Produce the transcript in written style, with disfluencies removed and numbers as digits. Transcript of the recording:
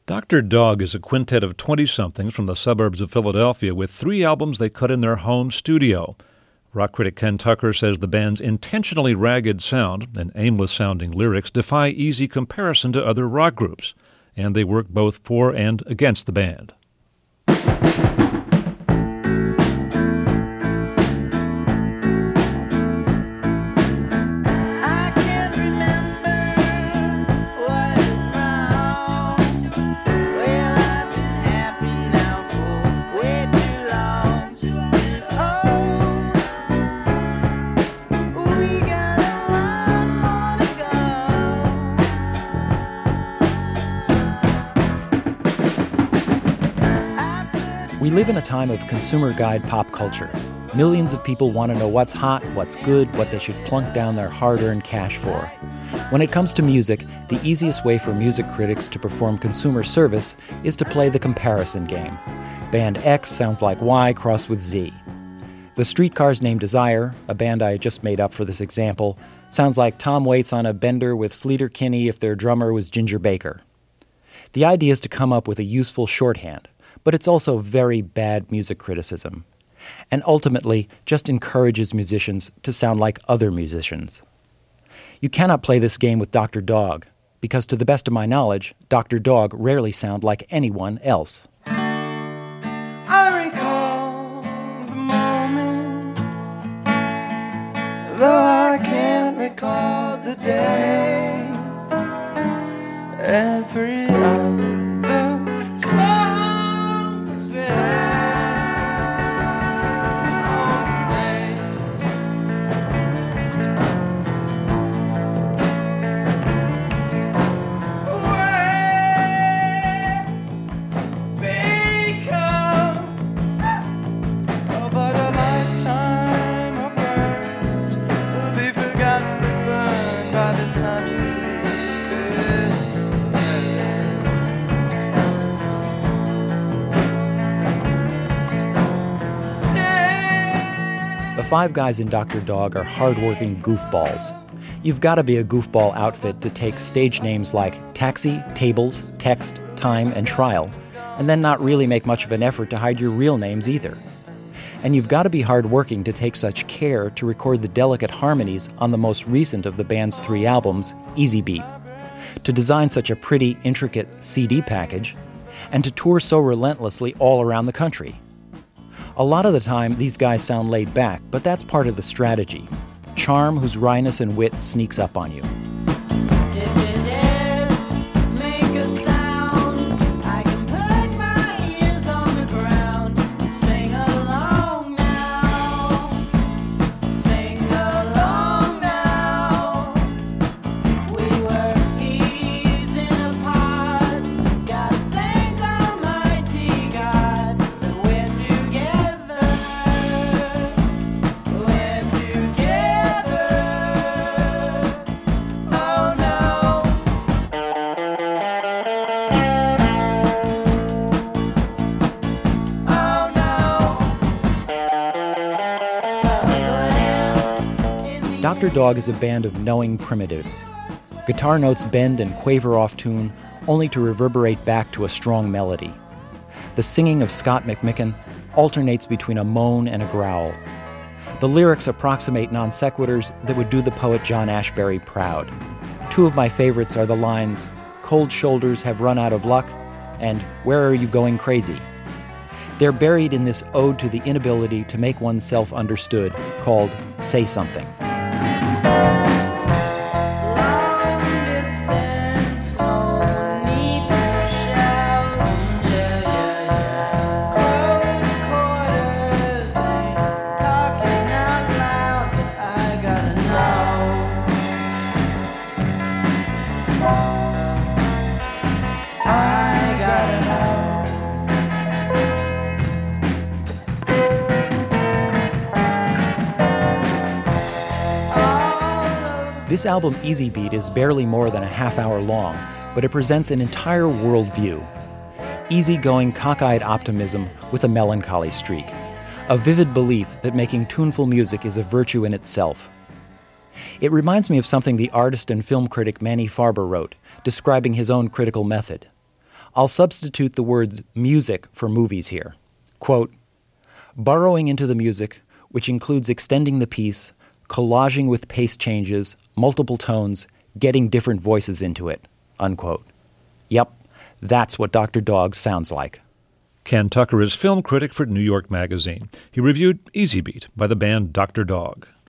Dr. Dog is a quintet of 20-somethings from the suburbs of Philadelphia with 3 albums they cut in their home studio. Rock critic Ken Tucker says the band's intentionally ragged sound and aimless-sounding lyrics defy easy comparison to other rock groups, and they work both for and against the band. We live in a time of consumer guide pop culture. Millions of people want to know what's hot, what's good, what they should plunk down their hard-earned cash for. When it comes to music, the easiest way for music critics to perform consumer service is to play the comparison game. Band X sounds like Y crossed with Z. The Streetcars Named Desire, a band I just made up for this example, sounds like Tom Waits on a bender with Sleater Kinney if their drummer was Ginger Baker. The idea is to come up with a useful shorthand, but it's also very bad music criticism, and ultimately just encourages musicians to sound like other musicians. You cannot play this game with Dr. Dog, because to the best of my knowledge, Dr. Dog rarely sound like anyone else. I recall the moment, though I can't recall the day. Every other The 5 guys in Dr. Dog are hard-working goofballs. You've got to be a goofball outfit to take stage names like Taxi, Tables, Text, Time, and Trial, and then not really make much of an effort to hide your real names either. And you've got to be hard-working to take such care to record the delicate harmonies on the most recent of the band's 3 albums, Easy Beat, to design such a pretty, intricate CD package, and to tour so relentlessly all around the country. A lot of the time, these guys sound laid back, but that's part of the strategy. Charm whose wryness and wit sneaks up on you. Dr. Dog is a band of knowing primitives. Guitar notes bend and quaver off tune, only to reverberate back to a strong melody. The singing of Scott McMicken alternates between a moan and a growl. The lyrics approximate non sequiturs that would do the poet John Ashbery proud. 2 of my favorites are the lines, "Cold shoulders have run out of luck," and "Where are you going crazy?" They're buried in this ode to the inability to make oneself understood, called Say Something. This album, Easy Beat, is barely more than a half-hour long, but it presents an entire worldview. Easy-going, cockeyed optimism with a melancholy streak. A vivid belief that making tuneful music is a virtue in itself. It reminds me of something the artist and film critic Manny Farber wrote, describing his own critical method. I'll substitute the words music for movies here. Quote, burrowing into the music, which includes extending the piece, collaging with pace changes, multiple tones, getting different voices into it, unquote. Yep, that's what Dr. Dog sounds like. Ken Tucker is film critic for New York Magazine. He reviewed Easy Beat by the band Dr. Dog.